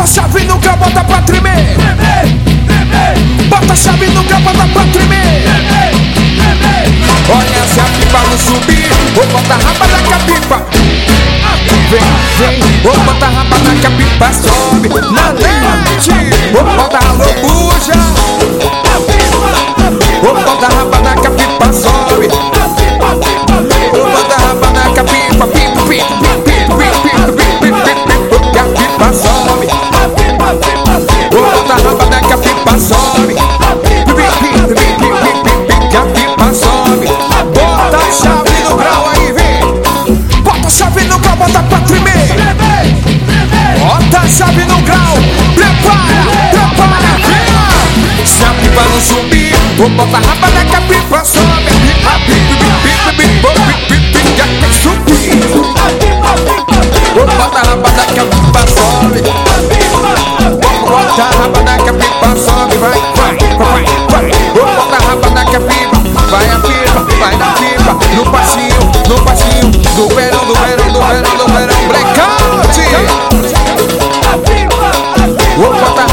Bota a chave no grau, bota pra tremer. Bota a chave no grau, bota pra tremer. Olha se a pipa não subir, vou botar rabada que a pipa. Vem, vou botar rabada que a pipa sobe. Na net, vou botar a lobuja. Vou botar rabada que a pipa sobe. Vou botar rabada que a pipa, pipa, pipa, pipa, pipa, pipa, que a pipa sobe. Vou botar rabada que a pipa sobe. Que a pipa sobe. Bota a chave no grau aí, vem. Bota a chave no grau, bota pra tremer. Bota a chave no grau. Prepara, vem. Se a pipa não subir, vou botar rabada que a pipa sobe. Que a pipa subir. Vou botar rabada que a pipa sobe. Vou botar rabada que a pipa sobe. Vai. Vou botar rabada que a pipa. Vai a pipa, vai na pipa. No passinho, do verão, blackout. Vou botar